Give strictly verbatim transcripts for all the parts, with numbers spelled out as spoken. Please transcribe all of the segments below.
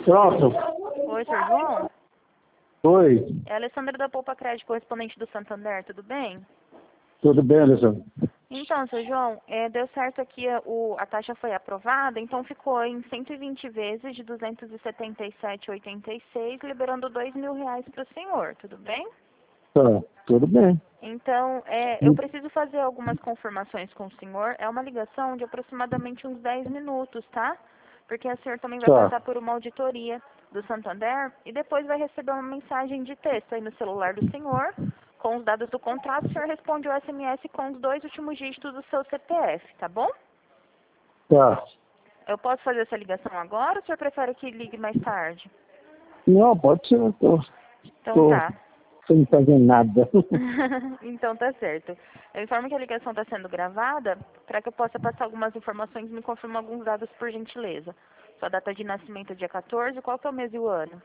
Pronto. Oi, senhor João? Oi. É a Alessandra da Poupa Crédito, correspondente do Santander, tudo bem? Tudo bem, Alessandro? Então, senhor João, é, deu certo aqui, a, o, a taxa foi aprovada, então ficou em cento e vinte vezes de duzentos e setenta e sete vírgula oitenta e seis, liberando dois mil reais para o senhor, tudo bem? Tá, tudo bem. Então, é, eu preciso fazer algumas confirmações com o senhor. É uma ligação de aproximadamente uns dez minutos, tá? Porque o senhor também vai Tá, passar por uma auditoria do Santander e depois vai receber uma mensagem de texto aí no celular do senhor, com os dados do contrato. O senhor responde o S M S com os dois últimos dígitos do seu C P F, tá bom? tá. Eu posso fazer essa ligação agora ou o senhor prefere que ligue mais tarde? Não, pode ser, eu tô, Então tô tá. sem fazer nada. Então tá certo. Eu informo que a ligação está sendo gravada para que eu possa passar algumas informações e me confirmar alguns dados por gentileza. Sua data de nascimento é dia quatorze, qual que é o mês e o ano?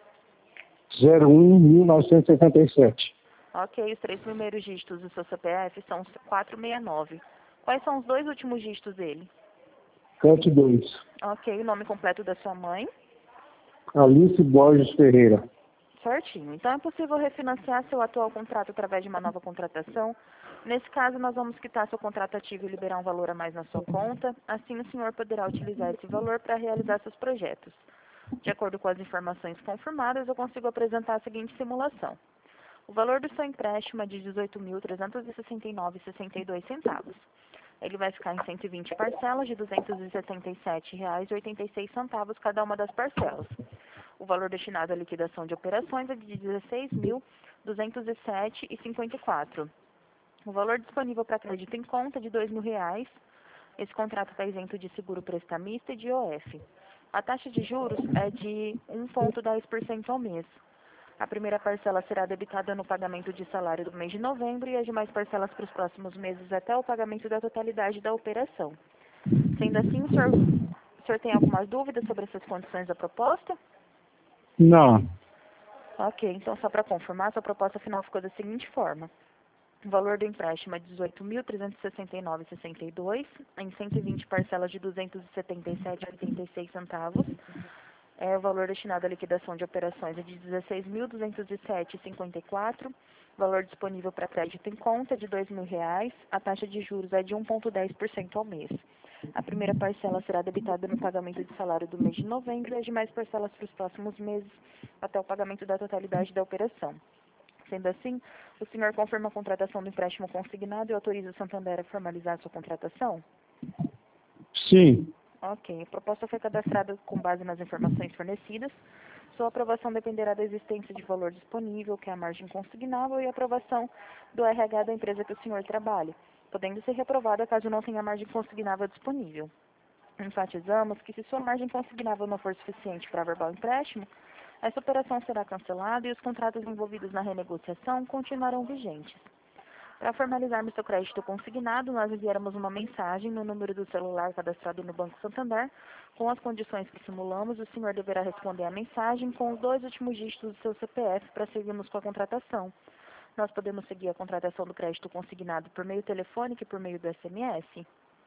zero um mil novecentos e setenta e sete. Ok, os três primeiros dígitos do seu C P F são quatrocentos e sessenta e nove. Quais são os dois últimos dígitos dele? sete dois. Ok, o nome completo da sua mãe? Alice Borges Ferreira. Certinho. Então é possível refinanciar seu atual contrato através de uma nova contratação. Nesse caso, nós vamos quitar seu contrato ativo e liberar um valor a mais na sua conta. Assim, o senhor poderá utilizar esse valor para realizar seus projetos. De acordo com as informações confirmadas, eu consigo apresentar a seguinte simulação. O valor do seu empréstimo é de dezoito mil trezentos e sessenta e nove vírgula sessenta e dois centavos. Ele vai ficar em cento e vinte parcelas de duzentos e setenta e sete reais e oitenta e seis centavos cada uma das parcelas. O valor destinado à liquidação de operações é de dezesseis mil duzentos e sete reais e cinquenta e quatro centavos. O valor disponível para crédito em conta é de dois mil reais. Esse contrato está isento de seguro prestamista e de I O F. A taxa de juros é de um vírgula dez por cento ao mês. A primeira parcela será debitada no pagamento de salário do mês de novembro e as demais parcelas para os próximos meses até o pagamento da totalidade da operação. Sendo assim, o senhor, o senhor tem algumas dúvidas sobre essas condições da proposta? Não. Ok, então só para confirmar, sua proposta final ficou da seguinte forma. O valor do empréstimo é dezoito mil trezentos e sessenta e nove vírgula sessenta e dois, em cento e vinte parcelas de duzentos e setenta e sete reais e oitenta e seis centavos. É, o valor destinado à liquidação de operações é de dezesseis mil duzentos e sete reais e cinquenta e quatro centavos. Valor disponível para crédito em conta é de dois mil reais. A taxa de juros é de um vírgula dez por cento ao mês. A primeira parcela será debitada no pagamento de salário do mês de novembro e as demais parcelas para os próximos meses até o pagamento da totalidade da operação. Sendo assim, o senhor confirma a contratação do empréstimo consignado e autoriza o Santander a formalizar a sua contratação? Sim. Ok. A proposta foi cadastrada com base nas informações fornecidas. Sua aprovação dependerá da existência de valor disponível, que é a margem consignável, e a aprovação do R H da empresa que o senhor trabalha, podendo ser reprovada caso não tenha margem consignável disponível. Enfatizamos que se sua margem consignável não for suficiente para averbar o empréstimo, essa operação será cancelada e os contratos envolvidos na renegociação continuarão vigentes. Para formalizarmos seu crédito consignado, nós enviaremos uma mensagem no número do celular cadastrado no Banco Santander. Com as condições que simulamos, o senhor deverá responder à mensagem com os dois últimos dígitos do seu C P F para seguirmos com a contratação. Nós podemos seguir a contratação do crédito consignado por meio telefônico e por meio do S M S?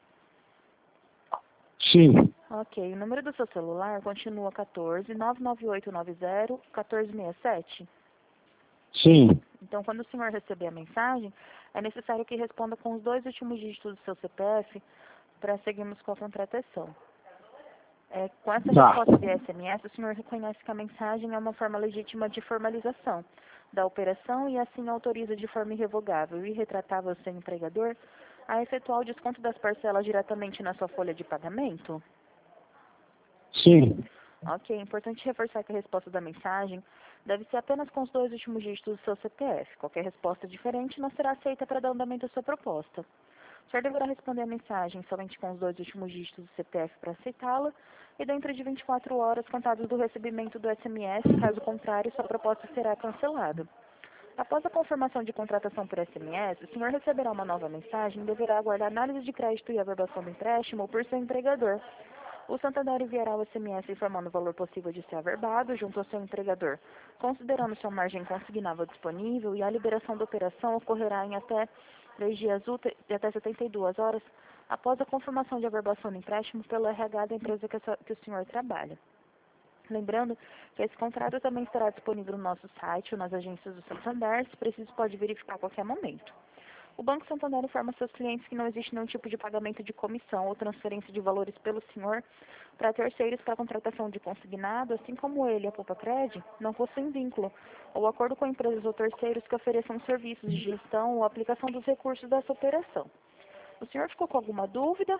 Sim. Ok. O número do seu celular continua quatorze, nove nove oito nove zero, quatorze sessenta e sete? Sim. Então, quando o senhor receber a mensagem, é necessário que responda com os dois últimos dígitos do seu C P F para seguirmos com a contratação. É, com essa Tá. resposta via S M S, o senhor reconhece que a mensagem é uma forma legítima de formalização da operação e assim autoriza de forma irrevogável e irretratável seu empregador a efetuar o desconto das parcelas diretamente na sua folha de pagamento? Sim. Ok, é importante reforçar que a resposta da mensagem deve ser apenas com os dois últimos dígitos do seu C P F. Qualquer resposta diferente não será aceita para dar andamento à sua proposta. O senhor deverá responder a mensagem somente com os dois últimos dígitos do C P F para aceitá-la e dentro de vinte e quatro horas contadas do recebimento do S M S, caso contrário, sua proposta será cancelada. Após a confirmação de contratação por S M S, o senhor receberá uma nova mensagem e deverá aguardar análise de crédito e averbação do empréstimo por seu empregador. O Santander enviará o S M S informando o valor possível de ser averbado junto ao seu empregador, considerando sua margem consignável disponível, e a liberação da operação ocorrerá em até três dias úteis e até setenta e duas horas após a confirmação de averbação do empréstimo pelo R H da empresa que, a sua- que o senhor trabalha. Lembrando que esse contrato também estará disponível no nosso site ou nas agências do Santander, se preciso pode verificar a qualquer momento. O Banco Santander informa seus clientes que não existe nenhum tipo de pagamento de comissão ou transferência de valores pelo senhor para terceiros para a contratação de consignado, assim como ele e a Poupa Cred, não possuem vínculo ou acordo com empresas ou terceiros que ofereçam serviços de gestão ou aplicação dos recursos dessa operação. O senhor ficou com alguma dúvida?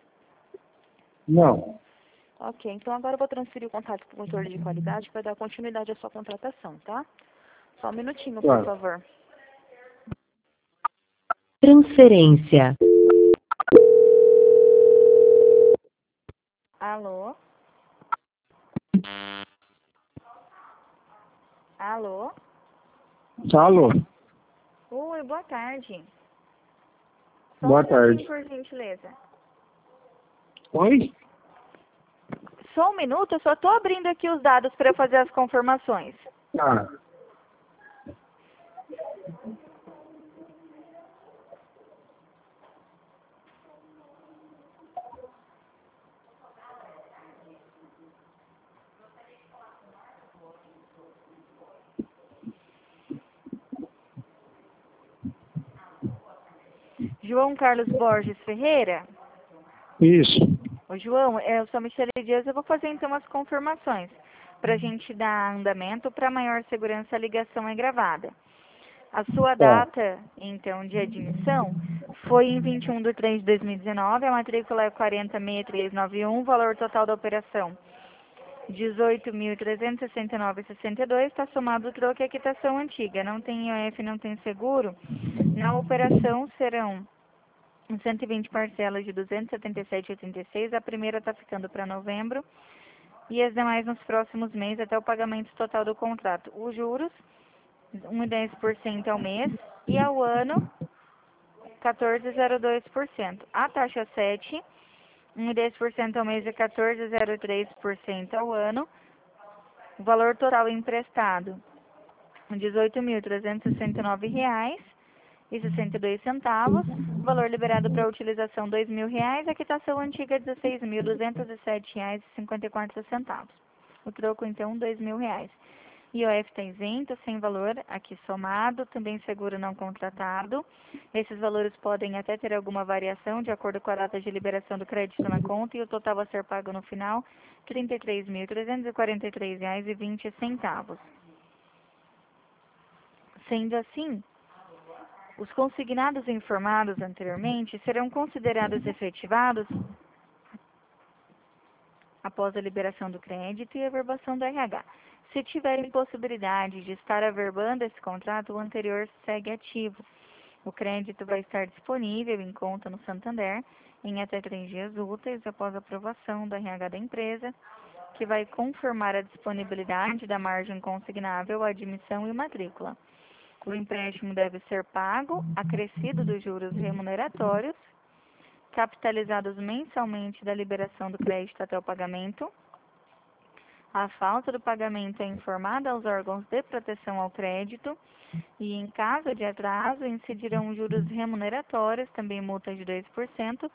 Não. Ok, então agora eu vou transferir o contato para o controle de qualidade para dar continuidade à sua contratação, tá? Só um minutinho, por Claro. favor. Transferência. Alô? Alô? Alô? Oi, boa tarde. Só Boa um minutinho, tarde. por gentileza. Oi? Só um minuto, eu só estou abrindo aqui os dados para fazer as confirmações. Tá. João Carlos Borges Ferreira? Isso. Ô, João, eu sou a Michele Dias, eu vou fazer então as confirmações. Para a gente dar andamento, para maior segurança a ligação é gravada. A sua Tá. data, então, de admissão foi em vinte e um de três de dois mil e dezenove, a matrícula é quarenta mil seiscentos e noventa e um, o valor total da operação dezoito mil trezentos e sessenta e nove vírgula sessenta e dois, está somado o troco e a quitação antiga. Não tem I O F, não tem seguro. Na operação serão cento e vinte parcelas de duzentos e setenta e sete vírgula oitenta e seis, a primeira está ficando para novembro e as demais nos próximos meses até o pagamento total do contrato. Os juros, um vírgula dez por cento ao mês e ao ano, quatorze vírgula zero dois por cento. A taxa sete, um vírgula dez por cento ao mês e quatorze vírgula zero três por cento ao ano. O valor total emprestado, dezoito mil trezentos e sessenta e nove reais e sessenta e dois centavos. Valor liberado para utilização, dois mil reais. A quitação antiga, dezesseis mil duzentos e sete reais e cinquenta e quatro centavos. O troco, então, dois mil reais. I O F está isento, sem valor, aqui somado, também seguro não contratado. Esses valores podem até ter alguma variação de acordo com a data de liberação do crédito na conta e o total a ser pago no final, trinta e três mil trezentos e quarenta e três reais e vinte centavos. Sendo assim, os consignados informados anteriormente serão considerados efetivados após a liberação do crédito e a averbação do R H. Se tiverem possibilidade de estar averbando esse contrato, o anterior segue ativo. O crédito vai estar disponível em conta no Santander em até três dias úteis após a aprovação do R H da empresa, que vai confirmar a disponibilidade da margem consignável, admissão e matrícula. O empréstimo deve ser pago, acrescido dos juros remuneratórios, capitalizados mensalmente da liberação do crédito até o pagamento. A falta do pagamento é informada aos órgãos de proteção ao crédito e, em caso de atraso, incidirão juros remuneratórios, também multa de dois por cento,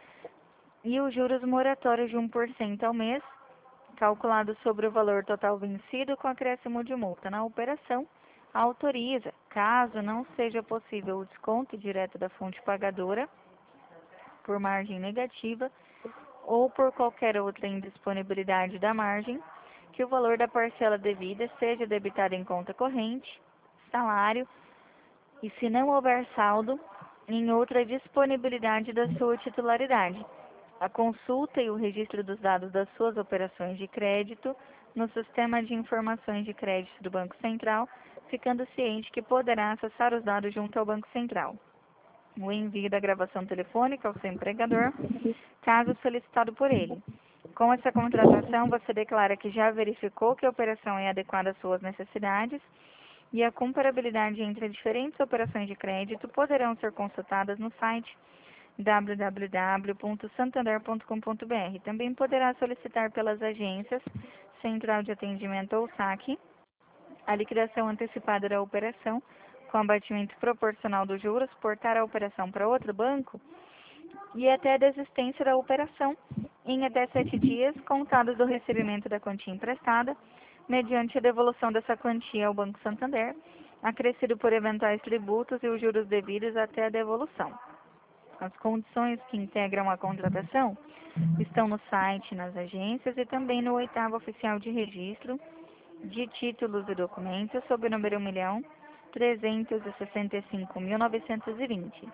e os juros moratórios de um por cento ao mês, calculado sobre o valor total vencido com acréscimo de multa. Na operação, autoriza, caso não seja possível o desconto direto da fonte pagadora, por margem negativa, ou por qualquer outra indisponibilidade da margem, que o valor da parcela devida seja debitado em conta corrente, salário, e se não houver saldo, em outra disponibilidade da sua titularidade. A consulta e o registro dos dados das suas operações de crédito no Sistema de Informações de Crédito do Banco Central, ficando ciente que poderá acessar os dados junto ao Banco Central. O envio da gravação telefônica ao seu empregador, caso solicitado por ele. Com essa contratação, você declara que já verificou que a operação é adequada às suas necessidades e a comparabilidade entre diferentes operações de crédito poderão ser consultadas no site w w w ponto santander ponto com ponto b r. Também poderá solicitar pelas agências, Central de Atendimento ou saque, a liquidação antecipada da operação com abatimento proporcional dos juros, portar a operação para outro banco e até a desistência da operação em até sete dias, contados do recebimento da quantia emprestada, mediante a devolução dessa quantia ao Banco Santander, acrescido por eventuais tributos e os juros devidos até a devolução. As condições que integram a contratação estão no site, nas agências e também no oitavo oficial de registro de títulos e documentos sob o número um milhão trezentos e sessenta e cinco mil novecentos e vinte.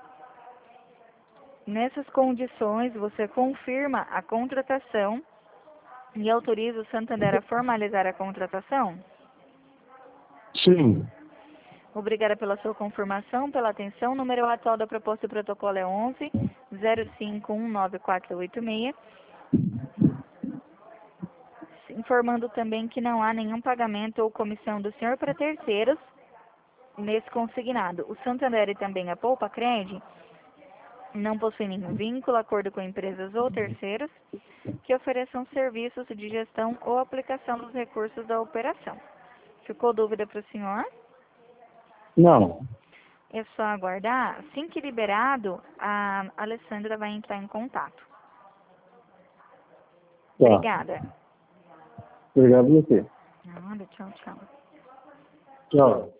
Nessas condições, você confirma a contratação e autoriza o Santander a formalizar a contratação? Sim. Obrigada pela sua confirmação, pela atenção. O número atual da proposta do protocolo é onze zero cinco um nove quatro oito seis. Informando também que não há nenhum pagamento ou comissão do senhor para terceiros nesse consignado. O Santander e também a Poupa Cred não possuem nenhum vínculo, acordo com empresas ou terceiros que ofereçam serviços de gestão ou aplicação dos recursos da operação. Ficou dúvida para o senhor? Não. É só aguardar. Assim que liberado, a Alessandra vai entrar em contato. Tá. Obrigada. Obrigado a você. Nada, tchau, tchau. Tchau.